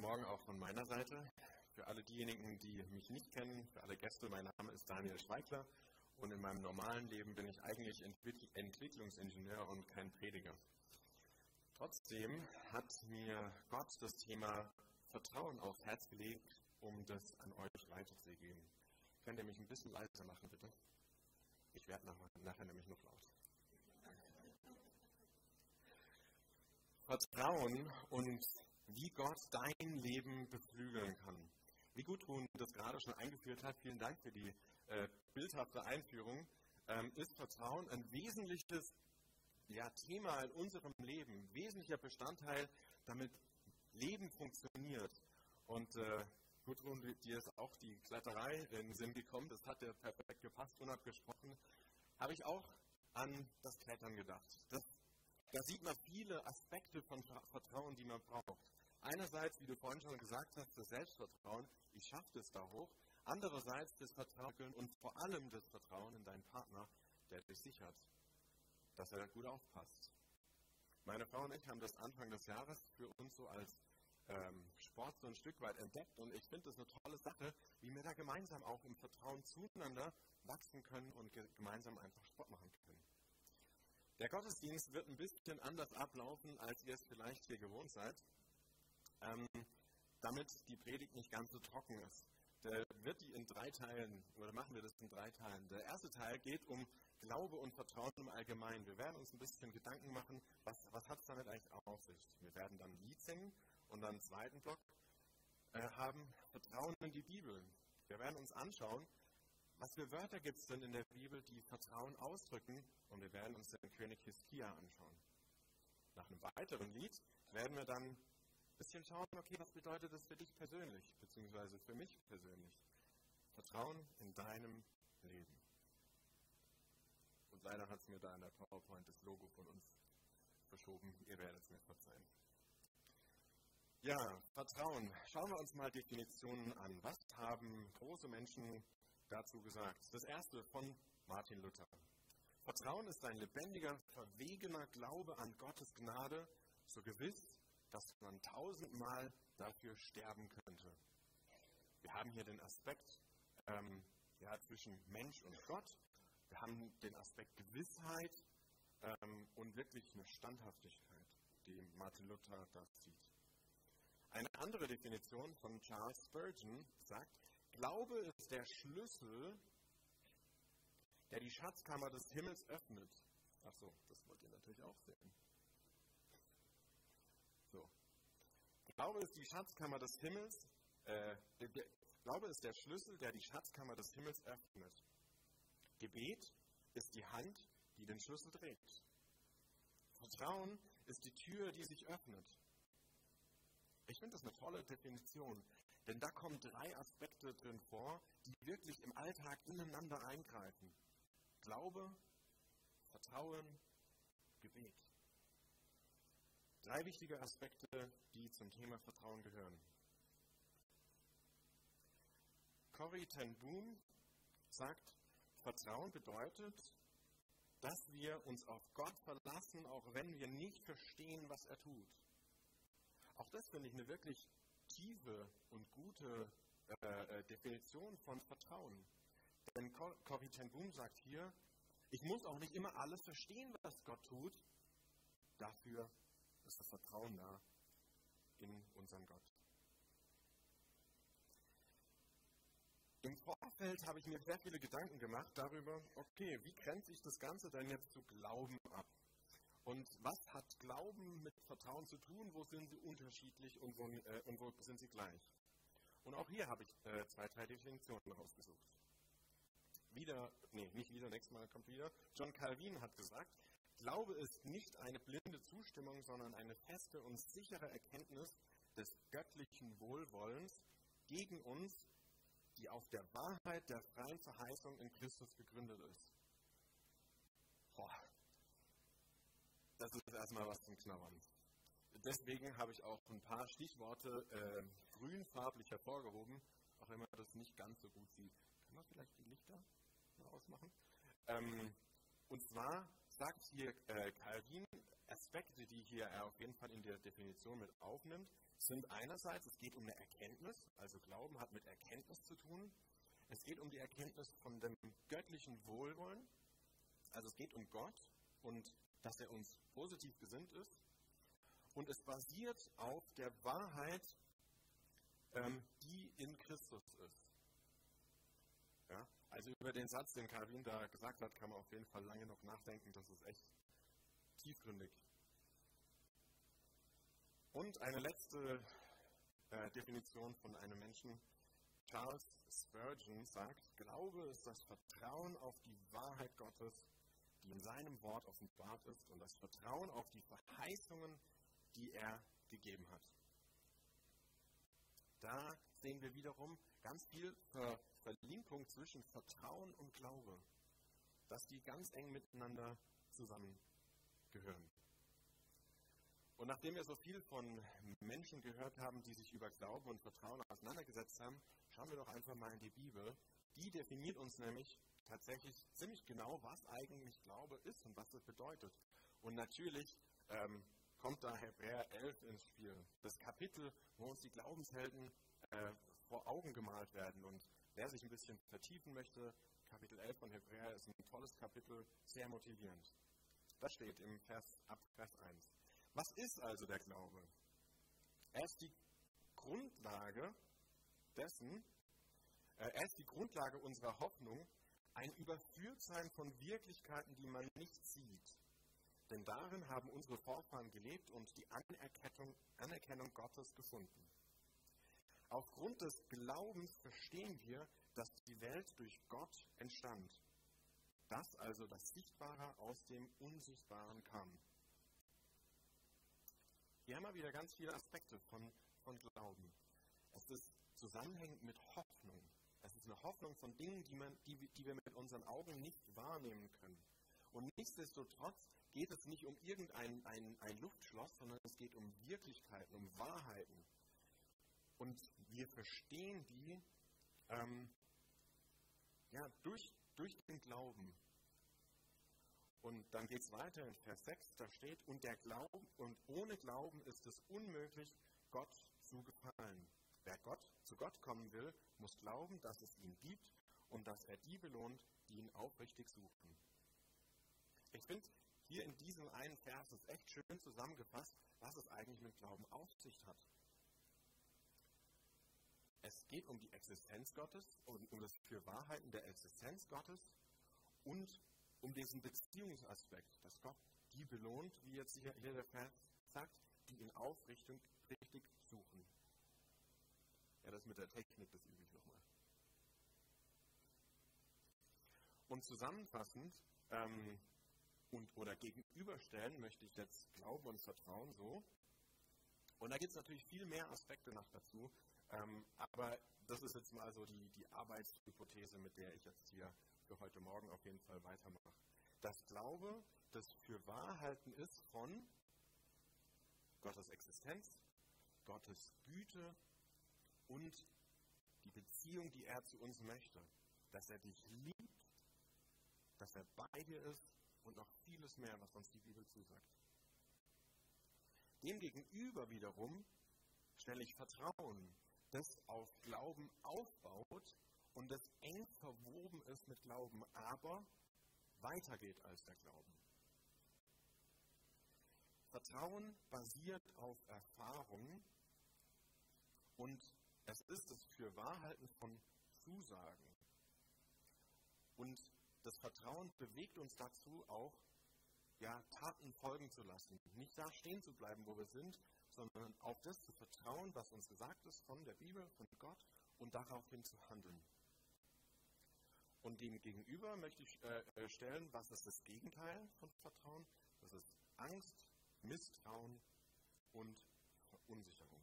Morgen auch von meiner Seite. Für alle diejenigen, die mich nicht kennen, für alle Gäste, mein Name ist Daniel Schweigler und in meinem normalen Leben bin ich eigentlich Entwicklungsingenieur und kein Prediger. Trotzdem hat mir Gott das Thema Vertrauen aufs Herz gelegt, um das an euch weiterzugeben. Könnt ihr mich ein bisschen leiser machen, bitte? Ich werde nachher nämlich noch laut. Vertrauen und wie Gott dein Leben beflügeln kann. Wie Gudrun das gerade schon eingeführt hat, vielen Dank für die bildhafte Einführung, ist Vertrauen ein wesentliches Thema in unserem Leben, wesentlicher Bestandteil, damit Leben funktioniert. Und Gudrun, dir ist auch die Kletterei in den Sinn gekommen, das hat ja perfekt gepasst, unabgesprochen, habe ich auch an das Klettern gedacht. Da sieht man viele Aspekte von Vertrauen, die man braucht. Einerseits, wie du vorhin schon gesagt hast, das Selbstvertrauen, ich schaffe das da hoch. Andererseits das Vertrauen und vor allem das Vertrauen in deinen Partner, der dich sichert, dass er gut aufpasst. Meine Frau und ich haben das Anfang des Jahres für uns so als Sport so ein Stück weit entdeckt und ich finde das eine tolle Sache, wie wir da gemeinsam auch im Vertrauen zueinander wachsen können und gemeinsam einfach Sport machen können. Der Gottesdienst wird ein bisschen anders ablaufen, als ihr es vielleicht hier gewohnt seid, damit die Predigt nicht ganz so trocken ist. Der wird die in 3 Teilen, oder machen wir das in 3 Teilen. Der erste Teil geht um Glaube und Vertrauen im Allgemeinen. Wir werden uns ein bisschen Gedanken machen, was hat es damit eigentlich auf sich. Wir werden dann ein Lied singen und dann einen zweiten Block haben, Vertrauen in die Bibel. Wir werden uns anschauen, was für Wörter gibt es denn in der Bibel, die Vertrauen ausdrücken, und wir werden uns den König Hiskia anschauen. Nach einem weiteren Lied werden wir dann ein bisschen schauen, okay, was bedeutet das für dich persönlich, beziehungsweise für mich persönlich. Vertrauen in deinem Leben. Und leider hat es mir da in der PowerPoint das Logo von uns verschoben, ihr werdet es mir verzeihen. Ja, Vertrauen. Schauen wir uns mal Definitionen an. Was haben große Menschen dazu gesagt? Das erste von Martin Luther. Vertrauen ist ein lebendiger, verwegener Glaube an Gottes Gnade, so gewiss, dass man 1000-mal dafür sterben könnte. Wir haben hier den Aspekt zwischen Mensch und Gott. Wir haben den Aspekt Gewissheit und wirklich eine Standhaftigkeit, die Martin Luther da sieht. Eine andere Definition von Charles Spurgeon sagt, Glaube ist der Schlüssel, der die Schatzkammer des Himmels öffnet. Ach so, das wollt ihr natürlich auch sehen. So. Glaube ist die Schatzkammer des Himmels, Glaube ist der Schlüssel, der die Schatzkammer des Himmels öffnet. Gebet ist die Hand, die den Schlüssel trägt. Vertrauen ist die Tür, die sich öffnet. Ich finde das eine tolle Definition, denn da kommen 3 Aspekte drin vor, die wirklich im Alltag ineinander eingreifen. Glaube, Vertrauen, Gebet. 3 wichtige Aspekte, die zum Thema Vertrauen gehören. Corrie ten Boom sagt, Vertrauen bedeutet, dass wir uns auf Gott verlassen, auch wenn wir nicht verstehen, was er tut. Auch das finde ich eine wirklich tiefe und gute Definition von Vertrauen. Denn Corrie ten Boom sagt hier, ich muss auch nicht immer alles verstehen, was Gott tut. Dafür ist das Vertrauen da in unseren Gott. Im Vorfeld habe ich mir sehr viele Gedanken gemacht darüber, okay, wie grenzt sich das Ganze denn jetzt zu Glauben ab? Und was hat Glauben mit Vertrauen zu tun? Wo sind sie unterschiedlich und wo sind sie gleich? Und auch hier habe ich 2, 3 Definitionen rausgesucht. Nächstes Mal kommt wieder. John Calvin hat gesagt, Glaube ist nicht eine blinde Zustimmung, sondern eine feste und sichere Erkenntnis des göttlichen Wohlwollens gegen uns, die auf der Wahrheit der freien Verheißung in Christus gegründet ist. Das ist erstmal was zum Knabbern. Deswegen habe ich auch ein paar Stichworte grünfarblich hervorgehoben, auch wenn man das nicht ganz so gut sieht. Kann man vielleicht die Lichter mal ausmachen? Und zwar sagt hier Calvin, Aspekte, die hier er auf jeden Fall in der Definition mit aufnimmt, sind einerseits, es geht um eine Erkenntnis, also Glauben hat mit Erkenntnis zu tun. Es geht um die Erkenntnis von dem göttlichen Wohlwollen, also es geht um Gott und dass er uns positiv gesinnt ist. Und es basiert auf der Wahrheit, die in Christus ist. Ja? Also über den Satz, den Calvin da gesagt hat, kann man auf jeden Fall lange noch nachdenken, das ist echt tiefgründig. Und eine letzte Definition von einem Menschen. Charles Spurgeon sagt, Glaube ist das Vertrauen auf die Wahrheit Gottes, die in seinem Wort offenbart ist, und das Vertrauen auf die Verheißungen, die er gegeben hat. Da sehen wir wiederum ganz viel Verlinkung zwischen Vertrauen und Glaube, dass die ganz eng miteinander zusammengehören. Und nachdem wir so viel von Menschen gehört haben, die sich über Glauben und Vertrauen auseinandergesetzt haben, schauen wir doch einfach mal in die Bibel. Die definiert uns nämlich tatsächlich ziemlich genau, was eigentlich Glaube ist und was das bedeutet. Und natürlich kommt da Hebräer 11 ins Spiel. Das Kapitel, wo uns die Glaubenshelden vor Augen gemalt werden. Und wer sich ein bisschen vertiefen möchte, Kapitel 11 von Hebräer ist ein tolles Kapitel, sehr motivierend. Das steht ab Vers 1. Was ist also der Glaube? Er ist die Grundlage unserer Hoffnung, ein Überführtsein von Wirklichkeiten, die man nicht sieht. Denn darin haben unsere Vorfahren gelebt und die Anerkennung Gottes gefunden. Aufgrund des Glaubens verstehen wir, dass die Welt durch Gott entstand. Dass also das Sichtbare aus dem Unsichtbaren kam. Hier haben wir wieder ganz viele Aspekte von Glauben. Es ist zusammenhängend mit Hoffnung. Es ist eine Hoffnung von Dingen, die wir mit unseren Augen nicht wahrnehmen können. Und nichtsdestotrotz geht es nicht um ein Luftschloss, sondern es geht um Wirklichkeiten, um Wahrheiten. Und wir verstehen die durch den Glauben. Und dann geht es weiter in Vers 6, da steht, und ohne Glauben ist es unmöglich, Gott zu gefallen. Wer zu Gott kommen will, muss glauben, dass es ihn gibt und dass er die belohnt, die ihn aufrichtig suchen. Ich finde, hier in diesem einen Vers ist echt schön zusammengefasst, was es eigentlich mit Glauben auf sich hat. Es geht um die Existenz Gottes und um das Fürwahrhalten der Existenz Gottes und um diesen Beziehungsaspekt, dass Gott die belohnt, wie jetzt hier der Vers sagt, die ihn aufrichtig suchen. Ja, das mit der Technik, das übe ich nochmal. Und zusammenfassend oder gegenüberstellen möchte ich jetzt Glauben und Vertrauen so. Und da gibt es natürlich viel mehr Aspekte noch dazu, aber das ist jetzt mal so die Arbeitshypothese, mit der ich jetzt hier für heute Morgen auf jeden Fall weitermache. Dass Glaube das Fürwahrhalten ist von Gottes Existenz, Gottes Güte und die Beziehung, die er zu uns möchte. Dass er dich liebt, dass er bei dir ist und noch vieles mehr, was uns die Bibel zusagt. Demgegenüber wiederum stelle ich Vertrauen, das auf Glauben aufbaut und das eng verwoben ist mit Glauben, aber weitergeht als der Glauben. Vertrauen basiert auf Erfahrung und es ist das Fürwahrhalten von Zusagen. Und das Vertrauen bewegt uns dazu auch, Taten folgen zu lassen. Nicht da stehen zu bleiben, wo wir sind, sondern auf das zu vertrauen, was uns gesagt ist von der Bibel, von Gott und daraufhin zu handeln. Und dem gegenüber möchte ich stellen, was ist das Gegenteil von Vertrauen? Das ist Angst, Misstrauen und Verunsicherung.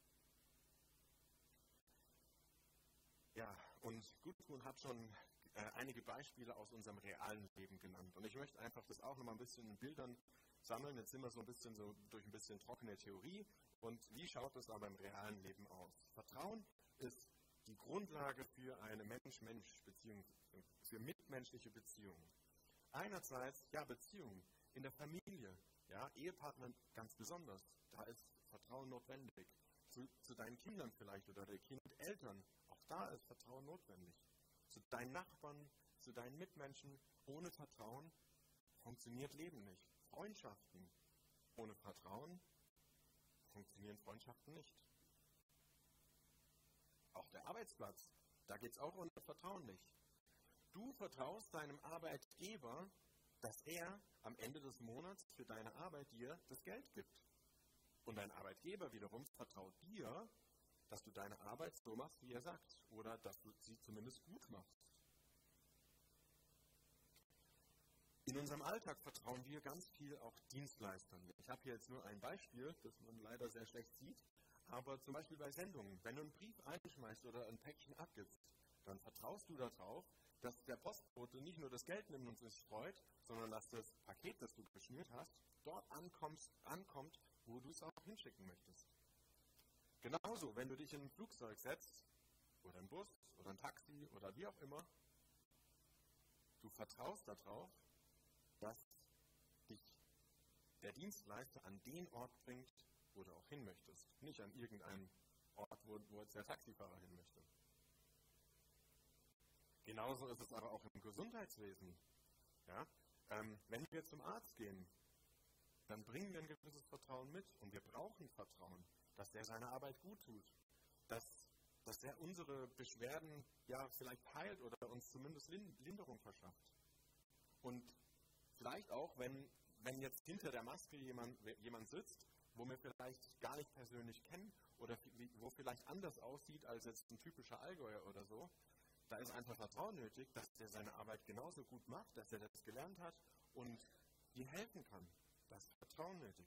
Ja, und Gudrun hat schon einige Beispiele aus unserem realen Leben genannt. Und ich möchte einfach das auch nochmal ein bisschen in Bildern sammeln. Jetzt sind wir so durch ein bisschen trockene Theorie. Und wie schaut es aber im realen Leben aus? Vertrauen ist die Grundlage für eine Mensch-Mensch-Beziehung, für mitmenschliche Beziehungen. Einerseits, ja, Beziehungen in der Familie, ja, Ehepartner ganz besonders, da ist Vertrauen notwendig. Zu deinen Kindern vielleicht oder den Kindeltern, auch da ist Vertrauen notwendig. Zu deinen Nachbarn, zu deinen Mitmenschen, ohne Vertrauen funktioniert Leben nicht. Freundschaften, ohne Vertrauen funktionieren Freundschaften nicht. Auch der Arbeitsplatz, da geht es auch ohne Vertrauen nicht. Du vertraust deinem Arbeitgeber, dass er am Ende des Monats für deine Arbeit dir das Geld gibt. Und dein Arbeitgeber wiederum vertraut dir, dass du deine Arbeit so machst, wie er sagt, oder dass du sie zumindest gut machst. In unserem Alltag vertrauen wir ganz viel auch Dienstleistern. Ich habe hier jetzt nur ein Beispiel, das man leider sehr schlecht sieht, aber zum Beispiel bei Sendungen. Wenn du einen Brief einschmeißt oder ein Päckchen abgibst, dann vertraust du darauf, dass der Postbote nicht nur das Geld nimmt und sich freut, sondern dass das Paket, das du geschnürt hast, dort ankommt, wo du es auch hinschicken möchtest. Genauso, wenn du dich in ein Flugzeug setzt, oder einen Bus, oder ein Taxi, oder wie auch immer, du vertraust darauf, dass dich der Dienstleister an den Ort bringt, wo du auch hin möchtest. Nicht an irgendeinen Ort, wo jetzt der Taxifahrer hin möchte. Genauso ist es aber auch im Gesundheitswesen. Ja? Wenn wir zum Arzt gehen, dann bringen wir ein gewisses Vertrauen mit und wir brauchen Vertrauen, dass der seine Arbeit gut tut, dass er unsere Beschwerden ja vielleicht heilt oder uns zumindest Linderung verschafft. Und vielleicht auch, wenn jetzt hinter der Maske jemand sitzt, wo wir vielleicht gar nicht persönlich kennen oder wo vielleicht anders aussieht als jetzt ein typischer Allgäuer oder so, da ist einfach Vertrauen nötig, dass der seine Arbeit genauso gut macht, dass er das gelernt hat und dir helfen kann. Das ist Vertrauen nötig.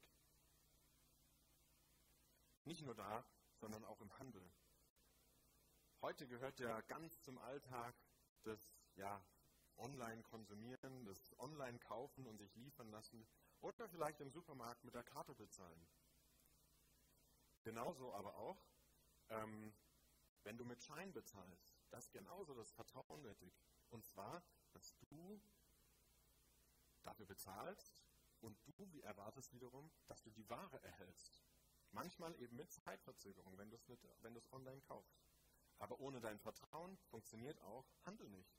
Nicht nur da, sondern auch im Handel. Heute gehört ja ganz zum Alltag das Online-Konsumieren, das Online-Kaufen und sich liefern lassen oder vielleicht im Supermarkt mit der Karte bezahlen. Genauso aber auch, wenn du mit Schein bezahlst, das ist genauso das Vertrauen nötig. Und zwar, dass du dafür bezahlst und du erwartest wiederum, dass du die Ware erhältst. Manchmal eben mit Zeitverzögerung, wenn du es online kaufst. Aber ohne dein Vertrauen funktioniert auch Handel nicht.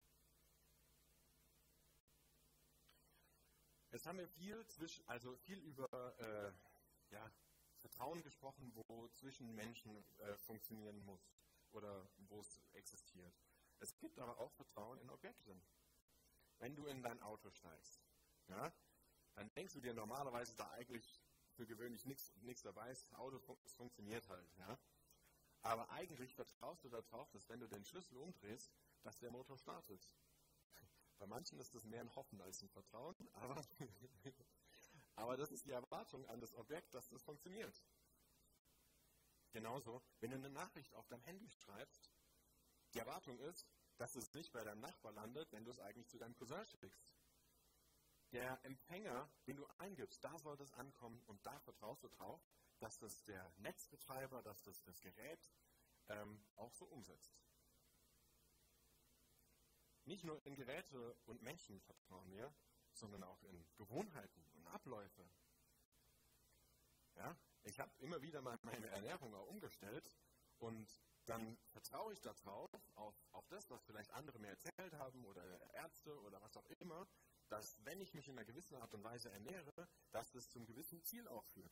Jetzt haben wir viel über Vertrauen gesprochen, wo zwischen Menschen funktionieren muss oder wo es existiert. Es gibt aber auch Vertrauen in Objekte. Wenn du in dein Auto steigst, ja, dann denkst du dir normalerweise da eigentlich für gewöhnlich nichts dabei ist. Das Auto funktioniert halt. Ja. Aber eigentlich vertraust du darauf, dass wenn du den Schlüssel umdrehst, dass der Motor startet. Bei manchen ist das mehr ein Hoffen als ein Vertrauen, aber das ist die Erwartung an das Objekt, dass das funktioniert. Genauso, wenn du eine Nachricht auf deinem Handy schreibst, die Erwartung ist, dass es nicht bei deinem Nachbar landet, wenn du es eigentlich zu deinem Cousin schickst. Der Empfänger, den du eingibst, da soll das ankommen und da vertraust du drauf, dass das der Netzbetreiber, dass das Gerät auch so umsetzt. Nicht nur in Geräte und Menschen vertrauen wir, sondern auch in Gewohnheiten und Abläufe. Ja? Ich habe immer wieder mal meine Ernährung auch umgestellt und dann vertraue ich darauf, auf das, was vielleicht andere mir erzählt haben oder Ärzte oder was auch immer, dass wenn ich mich in einer gewissen Art und Weise ernähre, dass das zum gewissen Ziel auch führt.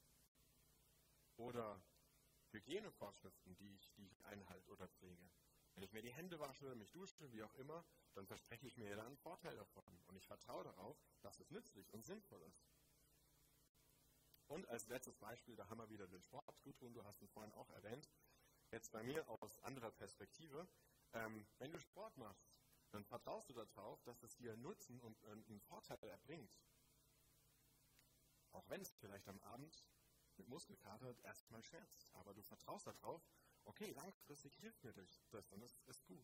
Oder Hygienevorschriften, die ich einhalte oder pflege. Wenn ich mir die Hände wasche, mich dusche, wie auch immer, dann verspreche ich mir dann einen Vorteil davon. Und ich vertraue darauf, dass es nützlich und sinnvoll ist. Und als letztes Beispiel, da haben wir wieder den Sport. Gudrun, du hast ihn vorhin auch erwähnt. Jetzt bei mir aus anderer Perspektive. Wenn du Sport machst, dann vertraust du darauf, dass es dir Nutzen und einen Vorteil erbringt. Auch wenn es vielleicht am Abend mit Muskelkater erstmal schmerzt. Aber du vertraust darauf, okay, langfristig hilft mir das und das ist gut.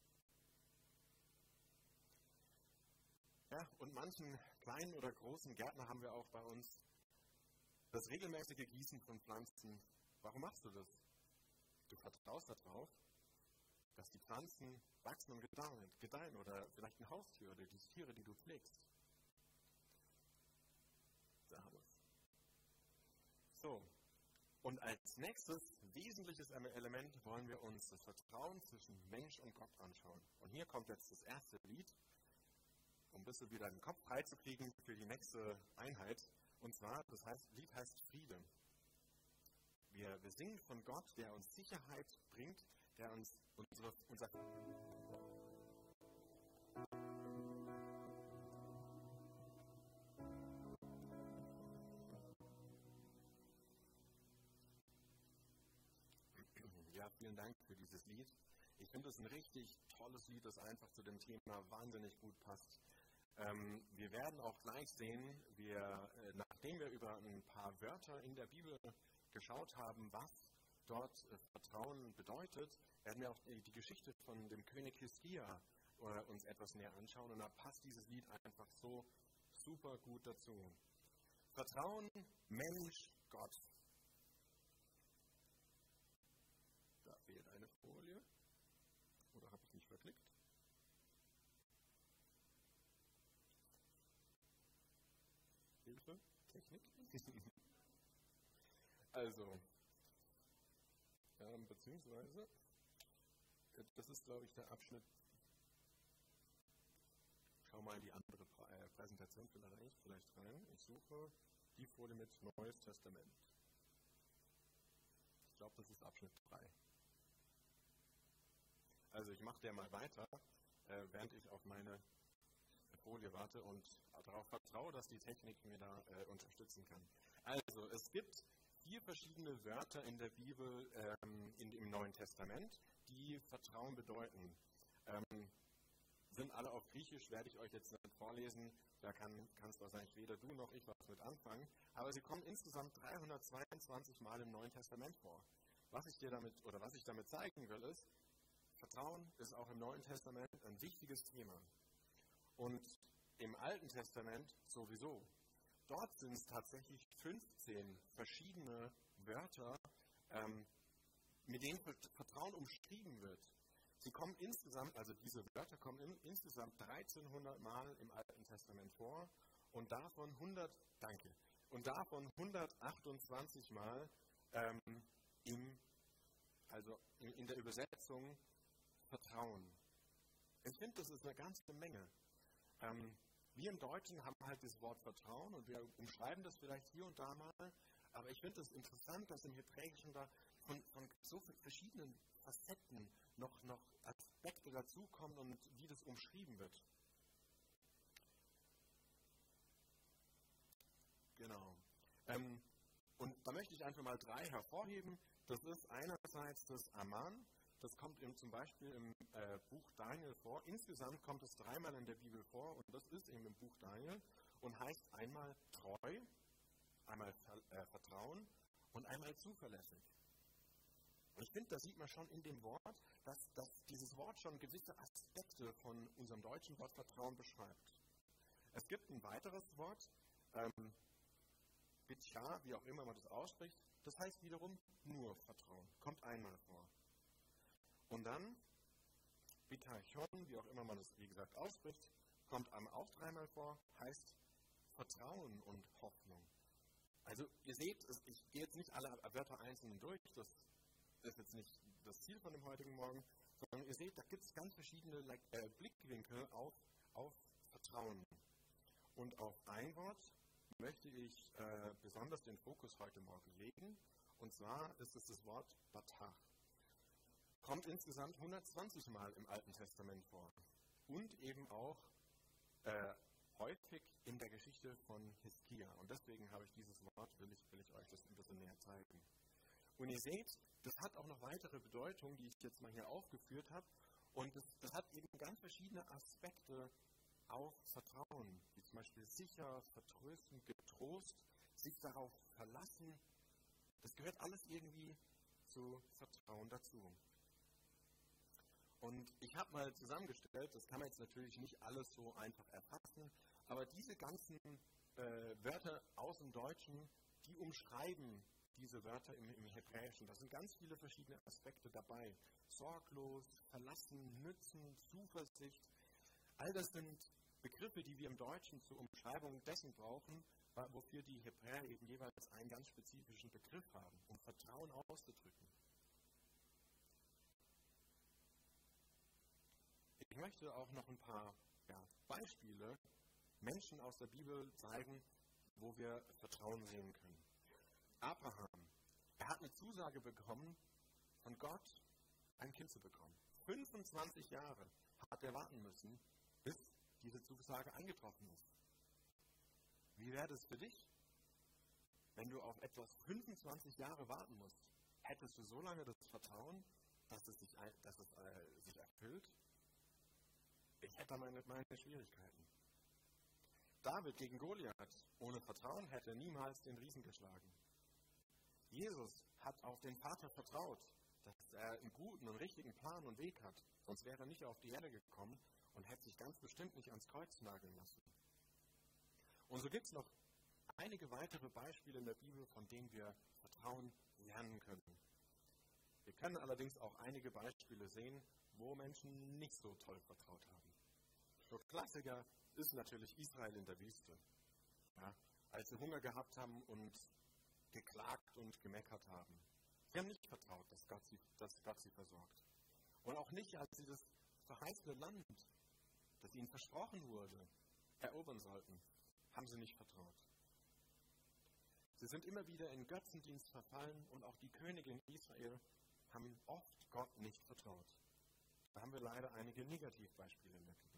Ja, und manchen kleinen oder großen Gärtner haben wir auch bei uns. Das regelmäßige Gießen von Pflanzen. Warum machst du das? Du vertraust darauf, dass die Pflanzen wachsen und gedeihen oder vielleicht ein Haustier oder die Tiere, die du pflegst. So, und als nächstes wesentliches Element wollen wir uns das Vertrauen zwischen Mensch und Gott anschauen. Und hier kommt jetzt das erste Lied, um ein bisschen wieder den Kopf freizukriegen für die nächste Einheit. Und zwar, Lied heißt Friede. Wir singen von Gott, der uns Sicherheit bringt, der uns unser Ja, vielen Dank für dieses Lied. Ich finde es ein richtig tolles Lied, das einfach zu dem Thema wahnsinnig gut passt. Wir werden auch gleich sehen, nachdem wir über ein paar Wörter in der Bibel geschaut haben, was dort Vertrauen bedeutet, werden wir auch die Geschichte von dem König Hiskia uns etwas näher anschauen. Und da passt dieses Lied einfach so super gut dazu. Vertrauen, Mensch, Gott. Da fehlt eine Folie. Oder habe ich nicht verklickt? Hilfe, Technik. Also, beziehungsweise, das ist, glaube ich, der Abschnitt. Schau mal in die andere Präsentation vielleicht rein. Ich suche die Folie mit Neues Testament. Ich glaube, das ist Abschnitt 3. Also ich mache der mal weiter, während ich auf meine Folie warte und darauf vertraue, dass die Technik mir da unterstützen kann. Also es gibt 4 verschiedene Wörter in der Bibel im Neuen Testament, die Vertrauen bedeuten. Sind alle auf Griechisch, werde ich euch jetzt nicht vorlesen, da kannst wahrscheinlich weder du noch ich was mit anfangen, aber sie kommen insgesamt 322 Mal im Neuen Testament vor. Was ich damit zeigen will, ist, Vertrauen ist auch im Neuen Testament ein wichtiges Thema. Und im Alten Testament sowieso. Dort sind es tatsächlich 15 verschiedene Wörter, mit denen Vertrauen umschrieben wird. Sie kommen insgesamt, also diese Wörter kommen insgesamt 1300 Mal im Alten Testament vor und davon 128 Mal in der Übersetzung Vertrauen. Ich finde, das ist eine ganze Menge. Wir im Deutschen haben halt das Wort Vertrauen und wir umschreiben das vielleicht hier und da mal, aber ich finde es interessant, dass im Hebräischen da von so verschiedenen Facetten noch Aspekte dazukommen und wie das umschrieben wird. Genau. Und da möchte ich einfach mal 3 hervorheben. Das ist einerseits das Aman. Das kommt zum Beispiel im Buch Daniel vor. Insgesamt kommt es 3-mal in der Bibel vor und das ist eben im Buch Daniel und heißt einmal treu, einmal Vertrauen und einmal zuverlässig. Und ich finde, da sieht man schon in dem Wort, dass dieses Wort schon gewisse Aspekte von unserem deutschen Wort Vertrauen beschreibt. Es gibt ein weiteres Wort, Bitcha, wie auch immer man das ausspricht, das heißt wiederum nur Vertrauen, kommt einmal vor. Und dann Bitachon, wie auch immer man das, wie gesagt, ausspricht, kommt auch 3-mal vor, heißt Vertrauen und Hoffnung. Also ihr seht, ich gehe jetzt nicht alle Wörter einzeln durch, das ist jetzt nicht das Ziel von dem heutigen Morgen, sondern ihr seht, da gibt es ganz verschiedene Blickwinkel auf Vertrauen. Und auf ein Wort möchte ich besonders den Fokus heute Morgen legen, und zwar ist es das Wort Batach. Kommt insgesamt 120 Mal im Alten Testament vor und eben auch häufig in der Geschichte von Hiskia. Und deswegen habe ich dieses Wort, will ich euch das ein bisschen näher zeigen. Und ihr seht, das hat auch noch weitere Bedeutung, die ich jetzt mal hier aufgeführt habe. Und das hat eben ganz verschiedene Aspekte auf Vertrauen, wie zum Beispiel sicher, vertrösten, getrost, sich darauf verlassen. Das gehört alles irgendwie zu Vertrauen dazu. Und ich habe mal zusammengestellt, das kann man jetzt natürlich nicht alles so einfach erfassen, aber diese ganzen Wörter aus dem Deutschen, die umschreiben diese Wörter im Hebräischen. Da sind ganz viele verschiedene Aspekte dabei. Sorglos, verlassen, nützen, Zuversicht. All das sind Begriffe, die wir im Deutschen zur Umschreibung dessen brauchen, wofür die Hebräer eben jeweils einen ganz spezifischen Begriff haben, um Vertrauen auszudrücken. Ich möchte auch noch ein paar Beispiele, Menschen aus der Bibel zeigen, wo wir Vertrauen sehen können. Abraham, er hat eine Zusage bekommen, von Gott ein Kind zu bekommen. 25 Jahre hat er warten müssen, bis diese Zusage eingetroffen ist. Wie wäre das für dich, wenn du auf etwas 25 Jahre warten musst? Hättest du so lange das Vertrauen, dass es sich erfüllt? Ich hätte da meine Schwierigkeiten. David gegen Goliath ohne Vertrauen hätte niemals den Riesen geschlagen. Jesus hat auf den Vater vertraut, dass er einen guten und richtigen Plan und Weg hat. Sonst wäre er nicht auf die Erde gekommen und hätte sich ganz bestimmt nicht ans Kreuz nageln lassen. Und so gibt es noch einige weitere Beispiele in der Bibel, von denen wir Vertrauen lernen können. Wir können allerdings auch einige Beispiele sehen, wo Menschen nicht so toll vertraut haben. So Klassiker ist natürlich Israel in der Wüste. Ja, als sie Hunger gehabt haben und geklagt und gemeckert haben. Sie haben nicht vertraut, dass Gott sie versorgt. Und auch nicht, als sie das verheißene Land, das ihnen versprochen wurde, erobern sollten, haben sie nicht vertraut. Sie sind immer wieder in Götzendienst verfallen und auch die Könige in Israel haben oft Gott nicht vertraut. Da haben wir leider einige Negativbeispiele in der Bibel.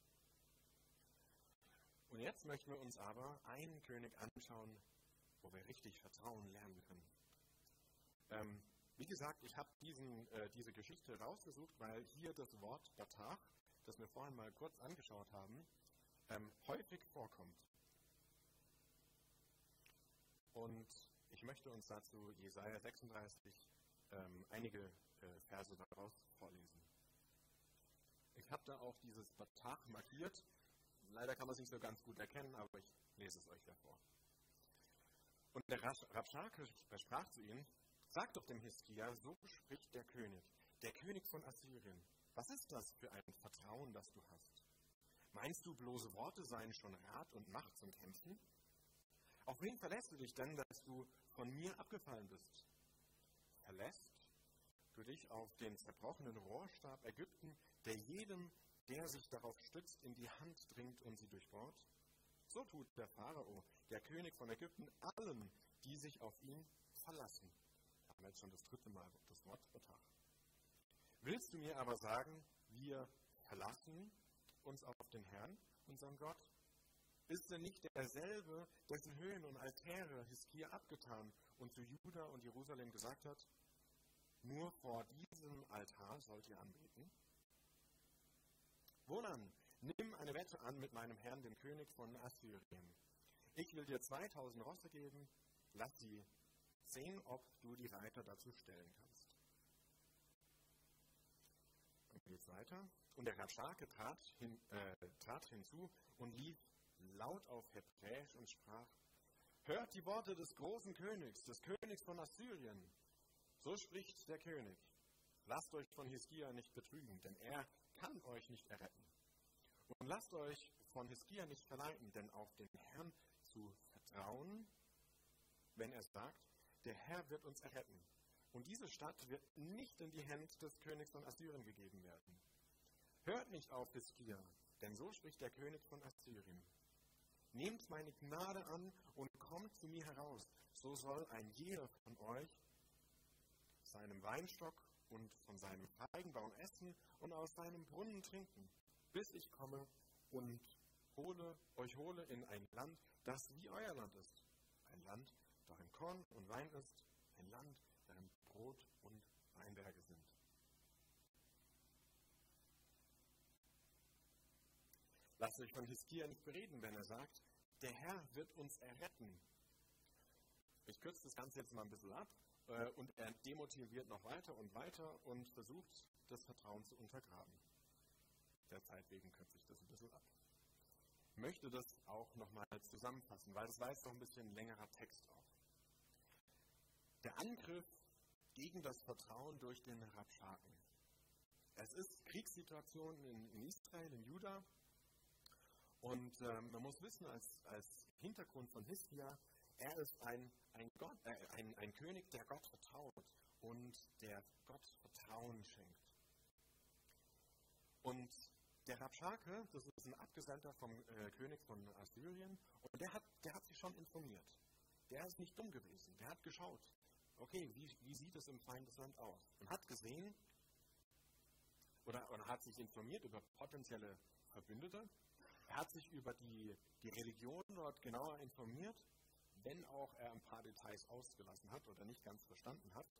Und jetzt möchten wir uns aber einen König anschauen, wo wir richtig Vertrauen lernen können. Wie gesagt, ich habe diese Geschichte rausgesucht, weil hier das Wort Batach, das wir vorhin mal kurz angeschaut haben, häufig vorkommt. Und ich möchte uns dazu Jesaja 36 einige Verse daraus vorlesen. Ich habe da auch dieses Batach markiert. Leider kann man es nicht so ganz gut erkennen, aber ich lese es euch davor. Und der Rabschake sprach zu ihnen: Sag doch dem Hiskia, so spricht der König von Assyrien. Was ist das für ein Vertrauen, das du hast? Meinst du, bloße Worte seien schon Rat und Macht zum Kämpfen? Auf wen verlässt du dich denn, dass du von mir abgefallen bist? Verlässt du dich auf den zerbrochenen Rohrstab Ägypten, der jedem, der sich darauf stützt, in die Hand dringt und sie durchbohrt? So tut der Pharao, der König von Ägypten, allen, die sich auf ihn verlassen. Da haben wir jetzt schon das 3. Mal das Wort Batach. Willst du mir aber sagen, wir verlassen uns auf den Herrn, unseren Gott? Ist denn nicht derselbe, dessen Höhen und Altäre Hiskia abgetan und zu Juda und Jerusalem gesagt hat, nur vor diesem Altar sollt ihr anbeten? Wohlan, nimm eine Wette an mit meinem Herrn, dem König von Assyrien. Ich will dir 2000 Rosse geben, lass sie sehen, ob du die Reiter dazu stellen kannst. Dann geht es weiter. Und der Rabschake trat hinzu und lief laut auf Hebräisch und sprach: Hört die Worte des großen Königs, des Königs von Assyrien. So spricht der König: Lasst euch von Hiskia nicht betrügen, denn er kann euch nicht erretten. Und lasst euch von Hiskia nicht verleiten, denn auf den Herrn zu vertrauen, wenn er sagt, der Herr wird uns erretten. Und diese Stadt wird nicht in die Hände des Königs von Assyrien gegeben werden. Hört nicht auf Hiskia, denn so spricht der König von Assyrien. Nehmt meine Gnade an und kommt zu mir heraus, so soll ein jeder von euch seinem Weinstock und von seinem Feigenbaum essen und aus seinem Brunnen trinken, bis ich komme und euch hole in ein Land, das wie euer Land ist. Ein Land, darin Korn und Wein ist, ein Land, darin Brot und Weinberge sind. Lasst euch von Hiskia nicht bereden, wenn er sagt, der Herr wird uns erretten. Ich kürze das Ganze jetzt mal ein bisschen ab und er demotiviert noch weiter und versucht, das Vertrauen zu untergraben. Der Zeit wegen kürze ich das ein bisschen ab. Ich möchte das auch nochmal zusammenfassen, weil das war jetzt noch ein bisschen längerer Text auch. Der Angriff gegen das Vertrauen durch den Rabschaken. Es ist Kriegssituation in Israel, in Juda. Und man muss wissen, als Hintergrund von Hiskia, er ist ein König, der Gott vertraut und der Gott Vertrauen schenkt. Und der Rabschake, das ist ein Abgesandter vom König von Assyrien, und der hat sich schon informiert. Der ist nicht dumm gewesen. Der hat geschaut, okay, wie sieht es im Feindesland aus? Und hat gesehen, oder hat sich informiert über potenzielle Verbündete. Er hat sich über die Religion dort genauer informiert, wenn auch er ein paar Details ausgelassen hat oder nicht ganz verstanden hat.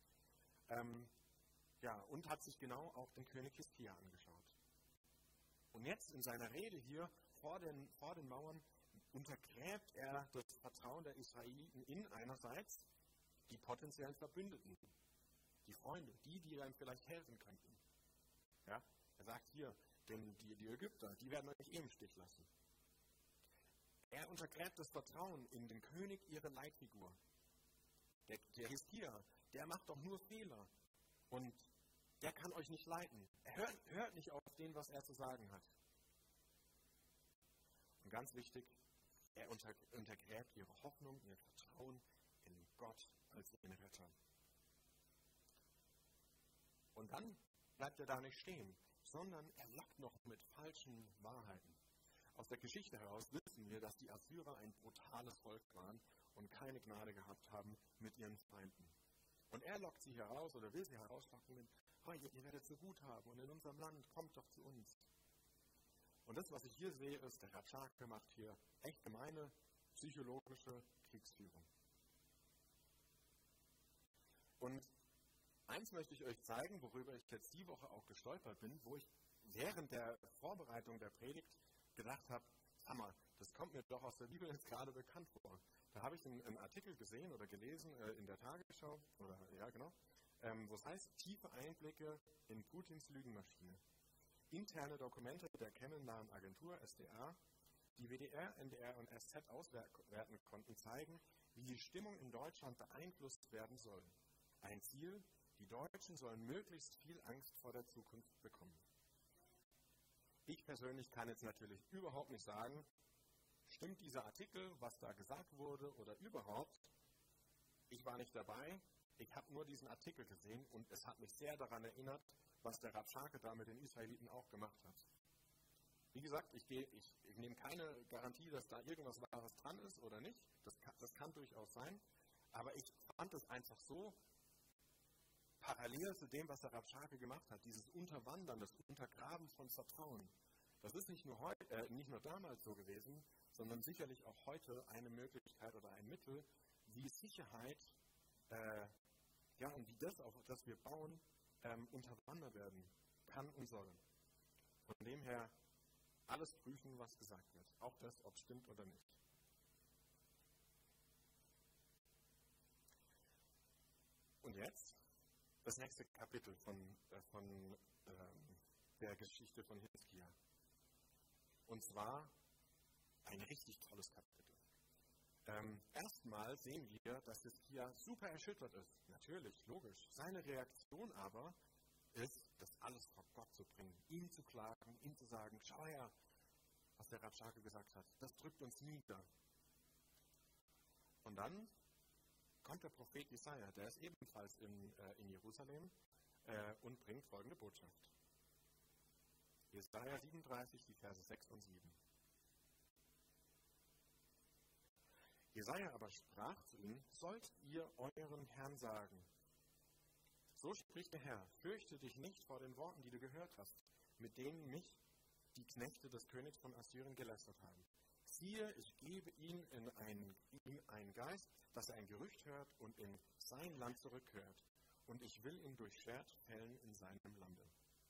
Und hat sich genau auch den König Hiskia angeschaut. Und jetzt in seiner Rede hier vor den Mauern untergräbt er das Vertrauen der Israeliten in einerseits die potenziellen Verbündeten, die Freunde, die einem vielleicht helfen könnten. Ja? Er sagt hier, denn die Ägypter, die werden euch im Stich lassen. Er untergräbt das Vertrauen in den König, ihre Leitfigur. Der Hiskia, der macht doch nur Fehler und der kann euch nicht leiten. Er hört nicht auf den, was er zu sagen hat. Und ganz wichtig, er untergräbt ihre Hoffnung, ihr Vertrauen in Gott als ihren Retter. Und dann bleibt er da nicht stehen, sondern er lockt noch mit falschen Wahrheiten. Aus der Geschichte heraus wissen wir, dass die Assyrer ein brutales Volk waren und keine Gnade gehabt haben mit ihren Feinden. Und er lockt sie heraus oder will sie herauslocken mit, ihr werdet so gut haben und in unserem Land, kommt doch zu uns. Und das, was ich hier sehe, ist, der Rabschake macht hier echt gemeine psychologische Kriegsführung. Und eins möchte ich euch zeigen, worüber ich jetzt die Woche auch gestolpert bin, wo ich während der Vorbereitung der Predigt gedacht habe, sag mal, das kommt mir doch aus der Bibel jetzt gerade bekannt vor. Da habe ich einen Artikel gesehen oder gelesen in der Tagesschau, wo es heißt, tiefe Einblicke in Putins Lügenmaschine. Interne Dokumente der kennenlernen Agentur SDA, die WDR, NDR und SZ auswerten konnten, zeigen, wie die Stimmung in Deutschland beeinflusst werden soll. Ein Ziel, die Deutschen sollen möglichst viel Angst vor der Zukunft bekommen. Ich persönlich kann jetzt natürlich überhaupt nicht sagen, stimmt dieser Artikel, was da gesagt wurde oder überhaupt. Ich war nicht dabei, ich habe nur diesen Artikel gesehen und es hat mich sehr daran erinnert, was der Rabschake da mit den Israeliten auch gemacht hat. Wie gesagt, ich nehme keine Garantie, dass da irgendwas Wahres dran ist oder nicht. Das kann durchaus sein. Aber ich fand es einfach so parallel zu dem, was der Rabschake gemacht hat. Dieses Unterwandern, das Untergraben von Vertrauen. Das ist nicht nur damals so gewesen, sondern sicherlich auch heute eine Möglichkeit oder ein Mittel, wie Sicherheit und wie das, auf das wir bauen, unterwandert werden kann und soll. Von dem her alles prüfen, was gesagt wird. Auch das, ob es stimmt oder nicht. Und jetzt das nächste Kapitel von der Geschichte von Hiskia. Und zwar ein richtig tolles Kapitel. Erstmal sehen wir, dass Hiskia super erschüttert ist. Natürlich, logisch. Seine Reaktion aber ist, das alles vor Gott zu bringen, ihm zu klagen, ihm zu sagen, schau her, was der Rabschake gesagt hat. Das drückt uns nieder. Und dann kommt der Prophet Jesaja, der ist ebenfalls in Jerusalem und bringt folgende Botschaft. Jesaja 37, die Verse 6 und 7. Jesaja aber sprach zu ihnen, sollt ihr euren Herrn sagen. So spricht der Herr, fürchte dich nicht vor den Worten, die du gehört hast, mit denen mich die Knechte des Königs von Assyrien gelästert haben. Siehe, ich gebe ihm einen Geist, dass er ein Gerücht hört und in sein Land zurückkehrt. Und ich will ihn durch Schwert fällen in seinem Lande.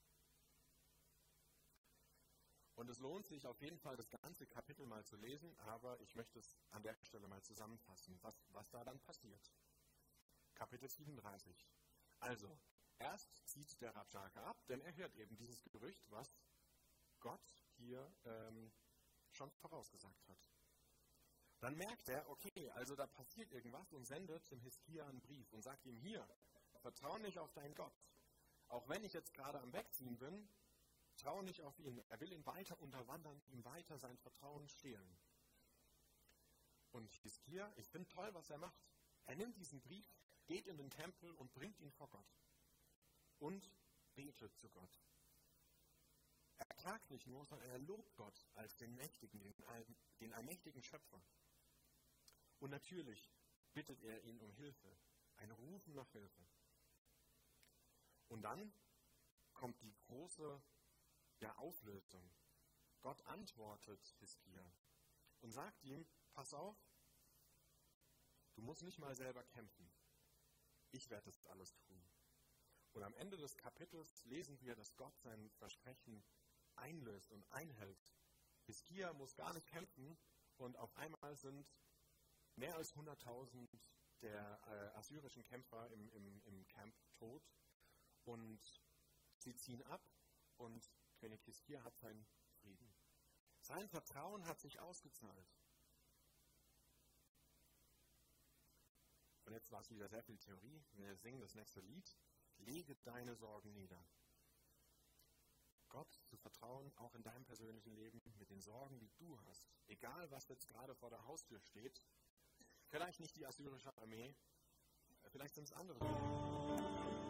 Und es lohnt sich auf jeden Fall, das ganze Kapitel mal zu lesen, aber ich möchte es an der Stelle mal zusammenfassen, was da dann passiert. Kapitel 37. Also, erst zieht der Rabschake ab, denn er hört eben dieses Gerücht, was Gott hier schon vorausgesagt hat. Dann merkt er, okay, also da passiert irgendwas und sendet dem Hiskia einen Brief und sagt ihm hier, vertraue nicht auf deinen Gott. Auch wenn ich jetzt gerade am Wegziehen bin, traue nicht auf ihn. Er will ihn weiter unterwandern, ihm weiter sein Vertrauen stehlen. Und Hiskia, ich finde toll, was er macht. Er nimmt diesen Brief, geht in den Tempel und bringt ihn vor Gott. Und betet zu Gott. Er klagt nicht nur, sondern er lobt Gott als den Mächtigen, den allmächtigen Schöpfer. Und natürlich bittet er ihn um Hilfe, ein Rufen nach Hilfe. Und dann kommt die große Auflösung. Gott antwortet Hiskia und sagt ihm, pass auf, du musst nicht mal selber kämpfen. Ich werde das alles tun. Und am Ende des Kapitels lesen wir, dass Gott sein Versprechen einlöst und einhält. Hiskia muss gar nicht kämpfen und auf einmal sind mehr als 100.000 der assyrischen Kämpfer im Camp tot und sie ziehen ab und König Hiskia hat seinen Frieden. Sein Vertrauen hat sich ausgezahlt. Und jetzt war es wieder sehr viel Theorie. Wir singen das nächste Lied. Lege deine Sorgen nieder. Gott zu vertrauen, auch in deinem persönlichen Leben, mit den Sorgen, die du hast. Egal, was jetzt gerade vor der Haustür steht. Vielleicht nicht die assyrische Armee, vielleicht sind es andere Dinge.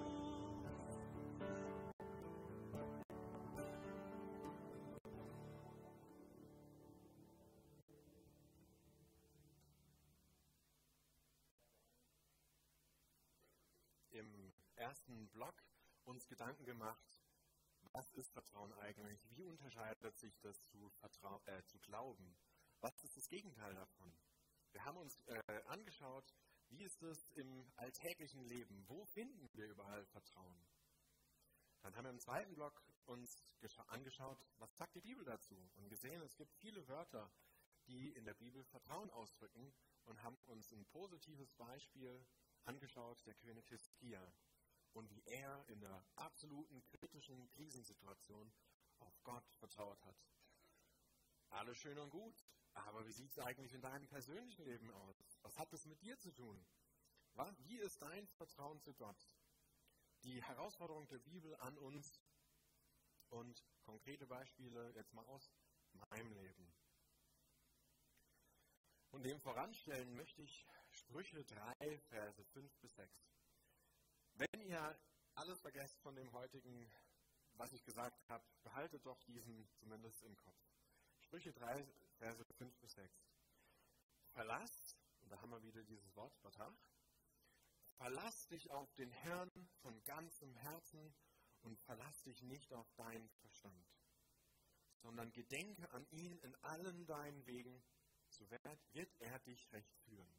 Im ersten Block uns Gedanken gemacht, was ist Vertrauen eigentlich? Wie unterscheidet sich das zu Glauben? Was ist das Gegenteil davon? Wir haben uns angeschaut, wie ist es im alltäglichen Leben? Wo finden wir überall Vertrauen? Dann haben wir im zweiten Block uns angeschaut, was sagt die Bibel dazu? Und gesehen, es gibt viele Wörter, die in der Bibel Vertrauen ausdrücken und haben uns ein positives Beispiel angeschaut, der König Hiskia. Und wie er in einer absoluten kritischen Krisensituation auf Gott vertraut hat. Alles schön und gut, aber wie sieht es eigentlich in deinem persönlichen Leben aus? Was hat es mit dir zu tun? Wie ist dein Vertrauen zu Gott? Die Herausforderung der Bibel an uns und konkrete Beispiele jetzt mal aus meinem Leben. Und dem voranstellen möchte ich Sprüche 3, Verse 5 bis 6. Wenn ihr alles vergesst von dem heutigen, was ich gesagt habe, behaltet doch diesen zumindest im Kopf. Sprüche 3, Verse 5 bis 6. Verlass, und da haben wir wieder dieses Wort, Batach, verlass dich auf den Herrn von ganzem Herzen und verlass dich nicht auf deinen Verstand, sondern gedenke an ihn in allen deinen Wegen, so wird er dich recht führen.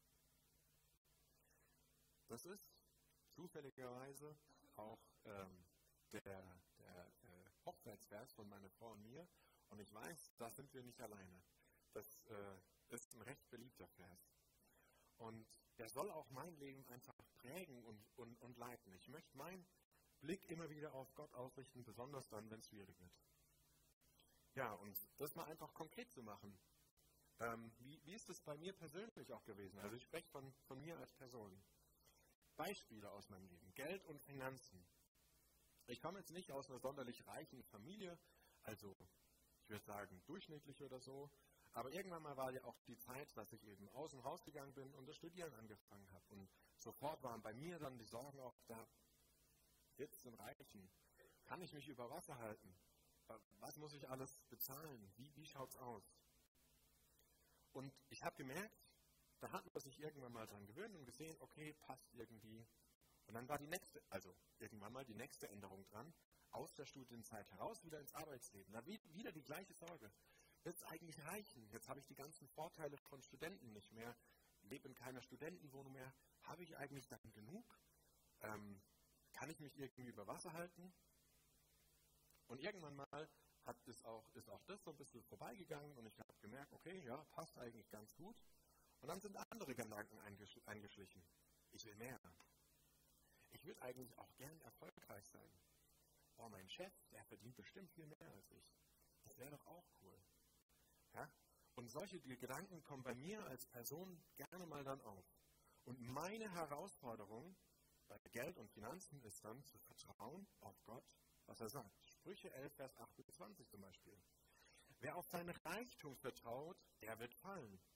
Das ist zufälligerweise auch der Hochzeitsvers von meiner Frau und mir. Und ich weiß, da sind wir nicht alleine. Das ist ein recht beliebter Vers. Und der soll auch mein Leben einfach prägen und leiten. Ich möchte meinen Blick immer wieder auf Gott ausrichten, besonders dann, wenn es schwierig wird. Ja, und das mal einfach konkret zu machen. Wie ist es bei mir persönlich auch gewesen? Also ich spreche von mir als Person. Beispiele aus meinem Leben. Geld und Finanzen. Ich komme jetzt nicht aus einer sonderlich reichen Familie, also ich würde sagen durchschnittlich oder so, aber irgendwann mal war ja auch die Zeit, dass ich eben aus dem Haus gegangen bin und das Studieren angefangen habe. Und sofort waren bei mir dann die Sorgen auch da, wird es denn reichen? Kann ich mich über Wasser halten? Was muss ich alles bezahlen? Wie schaut es aus? Und ich habe gemerkt, da hat man sich irgendwann mal dran gewöhnt und gesehen, okay, passt irgendwie. Und dann war irgendwann mal die nächste Änderung dran, aus der Studienzeit heraus wieder ins Arbeitsleben. Da wieder die gleiche Sorge. Wird es eigentlich reichen? Jetzt habe ich die ganzen Vorteile von Studenten nicht mehr, lebe in keiner Studentenwohnung mehr. Habe ich eigentlich dann genug? Kann ich mich irgendwie über Wasser halten? Und irgendwann mal ist auch das so ein bisschen vorbeigegangen und ich habe gemerkt, okay, ja, passt eigentlich ganz gut. Und dann sind andere Gedanken eingeschlichen. Ich will mehr. Ich will eigentlich auch gern erfolgreich sein. Oh, mein Chef, der verdient bestimmt viel mehr als ich. Das wäre doch auch cool. Ja? Und solche Gedanken kommen bei mir als Person gerne mal dann auf. Und meine Herausforderung bei Geld und Finanzen ist dann zu vertrauen auf Gott, was er sagt. Sprüche 11, Vers 8 bis 20 zum Beispiel. Wer auf seinen Reichtum vertraut, der wird fallen.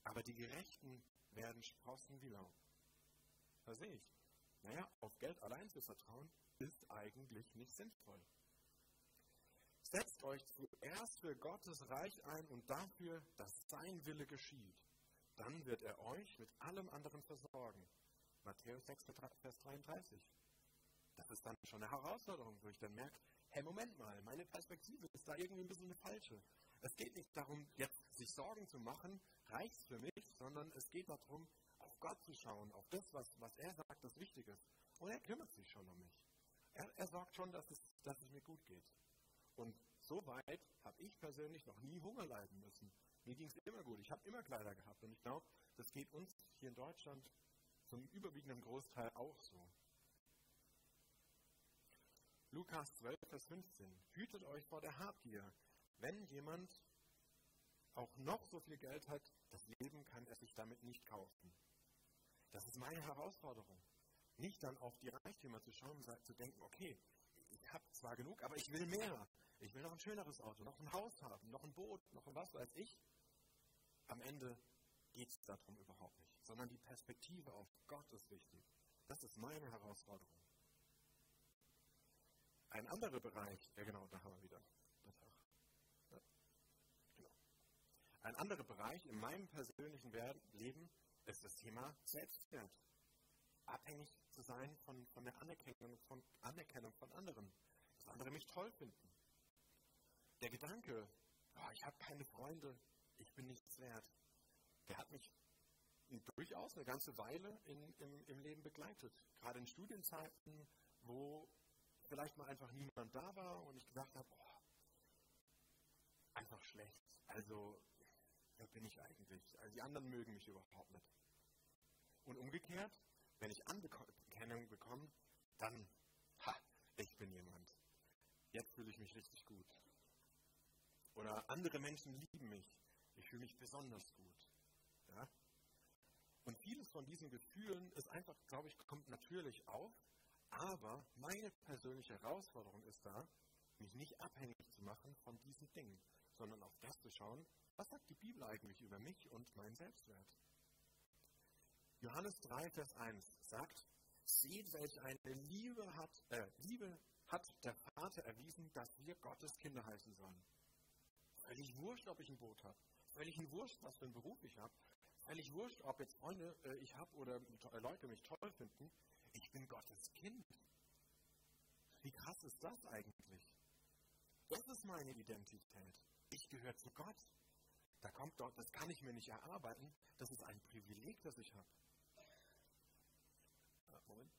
aber die Gerechten werden sprossen wie Laub. Da sehe ich. Naja, auf Geld allein zu vertrauen, ist eigentlich nicht sinnvoll. Setzt euch zuerst für Gottes Reich ein und dafür, dass sein Wille geschieht. Dann wird er euch mit allem anderen versorgen. Matthäus 6, Vers 33. Das ist dann schon eine Herausforderung, wo ich dann merke, hey, Moment mal, meine Perspektive ist da irgendwie ein bisschen eine falsche. Es geht nicht darum, jetzt sich Sorgen zu machen, reicht's für mich, sondern es geht darum, auf Gott zu schauen, auf das, was er sagt, das wichtig ist. Und er kümmert sich schon um mich. Er sorgt schon, dass es mir gut geht. Und so weit habe ich persönlich noch nie Hunger leiden müssen. Mir ging es immer gut. Ich habe immer Kleider gehabt. Und ich glaube, das geht uns hier in Deutschland zum überwiegenden Großteil auch so. Lukas 12, Vers 15. Hütet euch vor der Habgier. Wenn jemand auch noch so viel Geld hat, das Leben kann er sich damit nicht kaufen. Das ist meine Herausforderung. Nicht dann auf die Reichtümer zu schauen und zu denken, okay, ich habe zwar genug, aber ich will mehr. Ich will noch ein schöneres Auto, noch ein Haus haben, noch ein Boot, noch ein was weiß ich. Am Ende geht es darum überhaupt nicht, sondern die Perspektive auf Gott ist wichtig. Das ist meine Herausforderung. Ein anderer Bereich, ja genau, da haben wir wieder. Ja, genau. Ein anderer Bereich in meinem persönlichen Leben ist das Thema Selbstwert. Abhängig zu sein von der Anerkennung von anderen, dass andere mich toll finden. Der Gedanke, ich habe keine Freunde, ich bin nichts wert, der hat mich durchaus eine ganze Weile im Leben begleitet. Gerade in Studienzeiten, wo vielleicht mal einfach niemand da war und ich gedacht habe, einfach schlecht. Also, wer bin ich eigentlich? Also die anderen mögen mich überhaupt nicht. Und umgekehrt, wenn ich Anerkennung bekomme, dann, ich bin jemand. Jetzt fühle ich mich richtig gut. Oder andere Menschen lieben mich. Ich fühle mich besonders gut. Ja? Und vieles von diesen Gefühlen ist einfach, glaube ich, kommt natürlich auf. Aber meine persönliche Herausforderung ist da, mich nicht abhängig zu machen von diesen Dingen, sondern auf das zu schauen, was sagt die Bibel eigentlich über mich und meinen Selbstwert. Johannes 3, Vers 1 sagt, seht, welch eine Liebe hat der Vater erwiesen, dass wir Gottes Kinder heißen sollen. Völlig wurscht, ob ich ein Boot habe. Völlig wurscht, was für einen Beruf ich habe. Völlig wurscht, ob jetzt Freunde ich habe oder Leute mich toll finden. Ich bin Gottes Kind. Wie krass ist das eigentlich? Das ist meine Identität. Ich gehöre zu Gott. Das kann ich mir nicht erarbeiten. Das ist ein Privileg, das ich habe. Moment.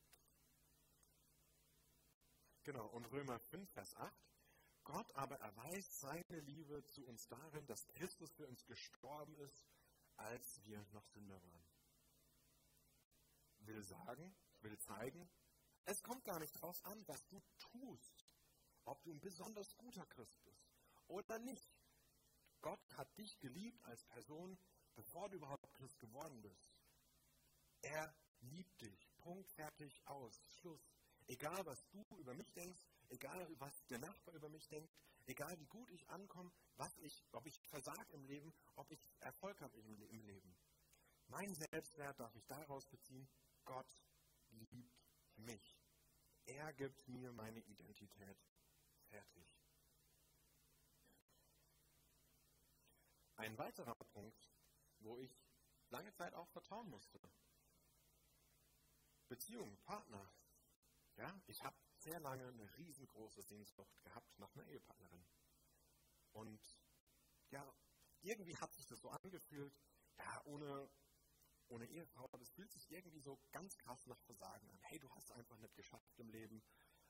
Genau, und Römer 5, Vers 8. Gott aber erweist seine Liebe zu uns darin, dass Christus für uns gestorben ist, als wir noch Sünder waren. Will zeigen, es kommt gar nicht drauf an, was du tust, ob du ein besonders guter Christ bist oder nicht. Gott hat dich geliebt als Person, bevor du überhaupt Christ geworden bist. Er liebt dich. Punkt, fertig, aus, Schluss. Egal, was du über mich denkst, egal, was der Nachbar über mich denkt, egal, wie gut ich ankomme, ob ich versage im Leben, ob ich Erfolg habe im Leben. Mein Selbstwert darf ich daraus beziehen, Gott liebt mich. Er gibt mir meine Identität. Fertig. Ein weiterer Punkt, wo ich lange Zeit auch vertrauen musste. Beziehung, Partner. Ja, ich habe sehr lange eine riesengroße Sehnsucht gehabt nach einer Ehepartnerin. Und ja, irgendwie hat sich das so angefühlt, ja, ohne Ehefrau, das fühlt sich irgendwie so ganz krass nach Versagen an. Hey, du hast einfach nicht geschafft im Leben.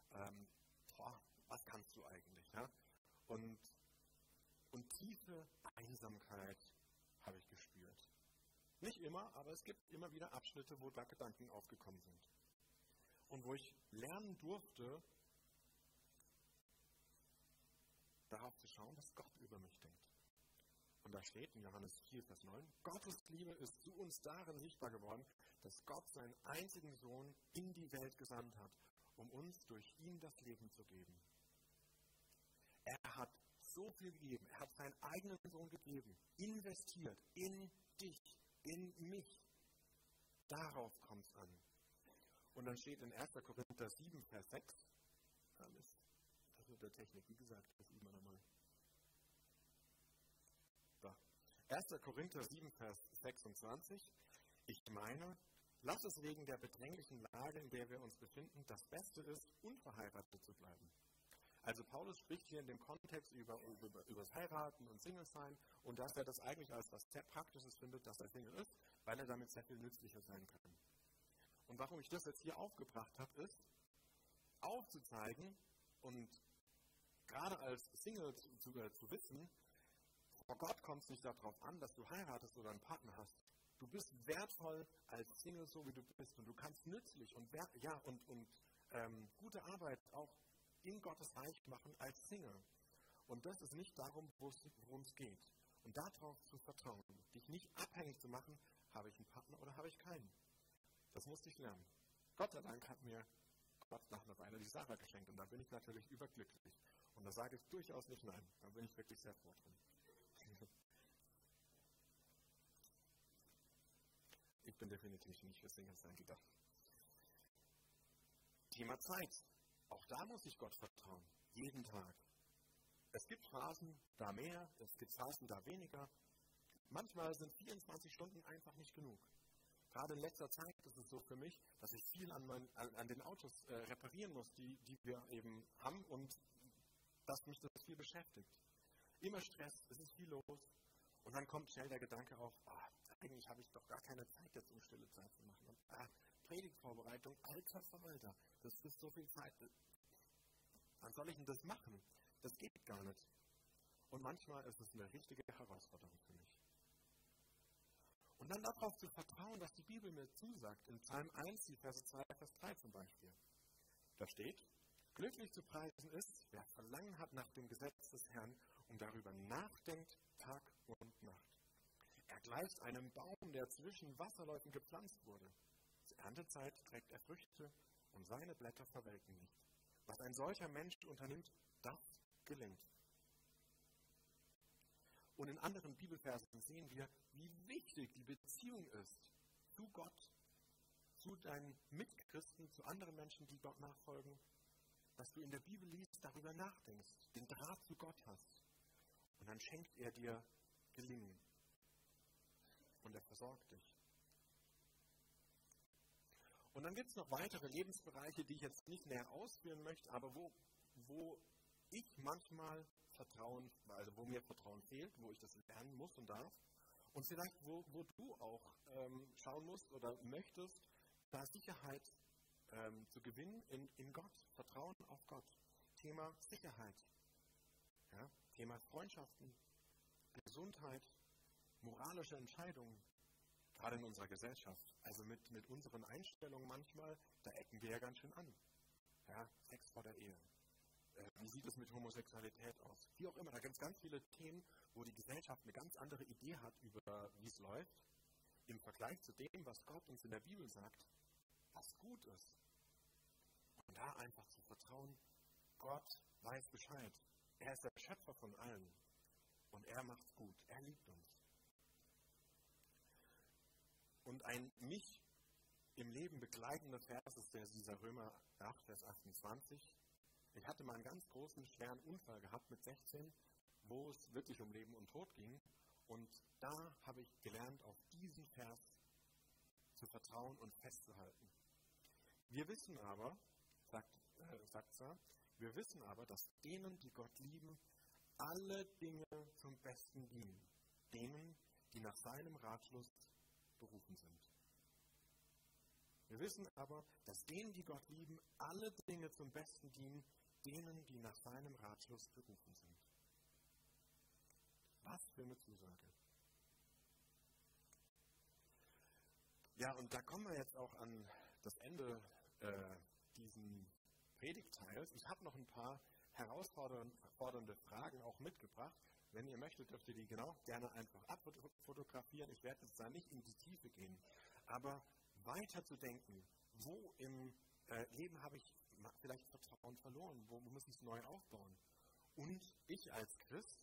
Was kannst du eigentlich? Ja? Und tiefe Einsamkeit habe ich gespürt. Nicht immer, aber es gibt immer wieder Abschnitte, wo da Gedanken aufgekommen sind. Und wo ich lernen durfte, darauf zu schauen, was Gott über mich denkt. Und da steht in Johannes 4, Vers 9, Gottes Liebe ist zu uns darin sichtbar geworden, dass Gott seinen einzigen Sohn in die Welt gesandt hat, um uns durch ihn das Leben zu geben. Er hat so viel gegeben. Er hat seinen eigenen Sohn gegeben, investiert in dich, Darauf kommt es an. Und dann steht in 1. Korinther 7, Vers 6, das mit der Technik, wie gesagt, das üben wir nochmal. Da. 1. Korinther 7, Vers 26, ich meine, lasst es wegen der bedränglichen Lage, in der wir uns befinden, das Beste ist, unverheiratet zu bleiben. Also Paulus spricht hier in dem Kontext über das Heiraten und Single-Sein und dass er das eigentlich als was sehr Praktisches findet, dass er Single ist, weil er damit sehr viel nützlicher sein kann. Und warum ich das jetzt hier aufgebracht habe, ist, aufzuzeigen und gerade als Single zu wissen, vor Gott kommt es nicht darauf an, dass du heiratest oder einen Partner hast. Du bist wertvoll als Single, so wie du bist und du kannst nützlich und gute Arbeit auch in Gottes Reich machen als Single. Und das ist nicht darum, worum es geht. Und darauf zu vertrauen, dich nicht abhängig zu machen, habe ich einen Partner oder habe ich keinen. Das musste ich lernen. Gott sei Dank hat mir Gott nach einer Weile die Sarah geschenkt und da bin ich natürlich überglücklich. Und da sage ich durchaus nicht nein. Da bin ich wirklich sehr froh drin. Ich bin definitiv nicht für Singles sein gedacht. Thema Zeit. Auch da muss ich Gott vertrauen. Jeden Tag. Es gibt Phasen, da mehr, es gibt Phasen, da weniger. Manchmal sind 24 Stunden einfach nicht genug. Gerade in letzter Zeit ist es so für mich, dass ich viel an den Autos reparieren muss, die wir eben haben und dass mich das viel beschäftigt. Immer Stress, es ist viel los und dann kommt schnell der Gedanke auf, eigentlich habe ich doch gar keine Zeit jetzt, um stille Zeit zu machen. Und Predigtvorbereitung, alter Verwalter, das ist so viel Zeit. Wann soll ich denn das machen? Das geht gar nicht. Und manchmal ist es eine richtige Herausforderung für mich. Und dann darauf zu vertrauen, dass die Bibel mir zusagt, in Psalm 1, die Verse 2, Vers 3 zum Beispiel. Da steht, glücklich zu preisen ist, wer Verlangen hat nach dem Gesetz des Herrn und darüber nachdenkt, Tag und Nacht. Er gleicht einem Baum, der zwischen Wasserläufen gepflanzt wurde. Zur Erntezeit trägt er Früchte und seine Blätter verwelken nicht. Was ein solcher Mensch unternimmt, das gelingt. Und in anderen Bibelversen sehen wir, wie wichtig die Beziehung ist zu Gott, zu deinen Mitchristen, zu anderen Menschen, die Gott nachfolgen, dass du in der Bibel liest, darüber nachdenkst, den Draht zu Gott hast. Und dann schenkt er dir Gelingen. Und er versorgt dich. Und dann gibt es noch weitere Lebensbereiche, die ich jetzt nicht näher ausführen möchte, aber wo ich manchmal Vertrauen, also wo mir Vertrauen fehlt, wo ich das lernen muss und darf. Und vielleicht, wo du auch schauen musst oder möchtest, da Sicherheit zu gewinnen in Gott, Vertrauen auf Gott. Thema Sicherheit, ja? Thema Freundschaften, Gesundheit, moralische Entscheidungen, gerade in unserer Gesellschaft. Also mit unseren Einstellungen manchmal, da ecken wir ja ganz schön an. Ja? Sex vor der Ehe. Wie sieht es mit Homosexualität aus? Wie auch immer, da gibt es ganz viele Themen, wo die Gesellschaft eine ganz andere Idee hat, über wie es läuft, im Vergleich zu dem, was Gott uns in der Bibel sagt, was gut ist. Und da einfach zu vertrauen, Gott weiß Bescheid. Er ist der Schöpfer von allem. Und er macht's gut. Er liebt uns. Und ein mich im Leben begleitender Vers ist dieser Römer 8, Vers 28. Ich hatte mal einen ganz großen, schweren Unfall gehabt mit 16, wo es wirklich um Leben und Tod ging. Und da habe ich gelernt, auf diesen Vers zu vertrauen und festzuhalten. Wir wissen aber, sagt er, wir wissen aber, dass denen, die Gott lieben, alle Dinge zum Besten dienen. Denen, die nach seinem Ratschluss berufen sind. Wir wissen aber, dass denen, die Gott lieben, alle Dinge zum Besten dienen, denen, die nach seinem Ratschluss berufen sind. Was für eine Zusage. Ja, und da kommen wir jetzt auch an das Ende diesen Predigtteils. Ich habe noch ein paar herausfordernde Fragen auch mitgebracht. Wenn ihr möchtet, dürft ihr die gerne einfach abfotografieren. Ich werde jetzt da nicht in die Tiefe gehen. Aber weiter zu denken, wo im Leben habe ich vielleicht Vertrauen verloren, wo muss ich es neu aufbauen? Und ich als Christ,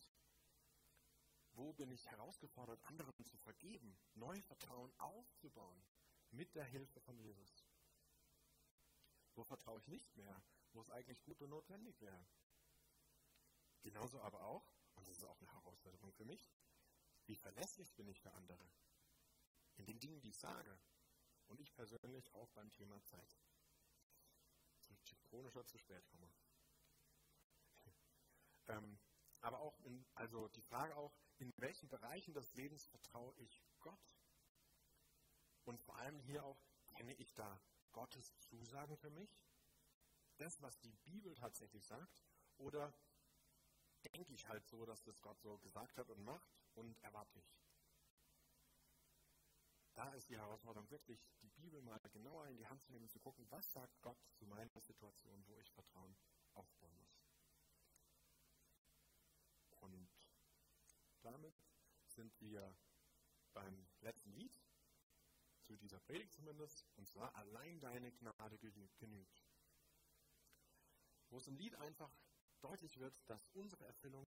wo bin ich herausgefordert, anderen zu vergeben, neu Vertrauen aufzubauen, mit der Hilfe von Jesus? Wo vertraue ich nicht mehr, wo es eigentlich gut und notwendig wäre? Genauso aber auch, und das ist auch eine Herausforderung für mich, wie verlässlich bin ich für andere? In den Dingen, die ich sage. Und ich persönlich auch beim Thema Zeit. Chronisch oder zu spät komme. Aber auch, also die Frage auch, in welchen Bereichen des Lebens vertraue ich Gott? Und vor allem hier auch, kenne ich da Gottes Zusagen für mich? Das, was die Bibel tatsächlich sagt? Oder denke ich halt so, dass das Gott so gesagt hat und macht und erwarte ich? Da ist die Herausforderung, wirklich die Bibel mal genauer in die Hand zu nehmen und zu gucken, was sagt Gott zu meiner Situation, wo ich Vertrauen aufbauen muss. Und damit sind wir beim letzten Lied, zu dieser Predigt zumindest, und zwar allein deine Gnade genügt. Wo es im Lied einfach deutlich wird, dass unsere Erfüllung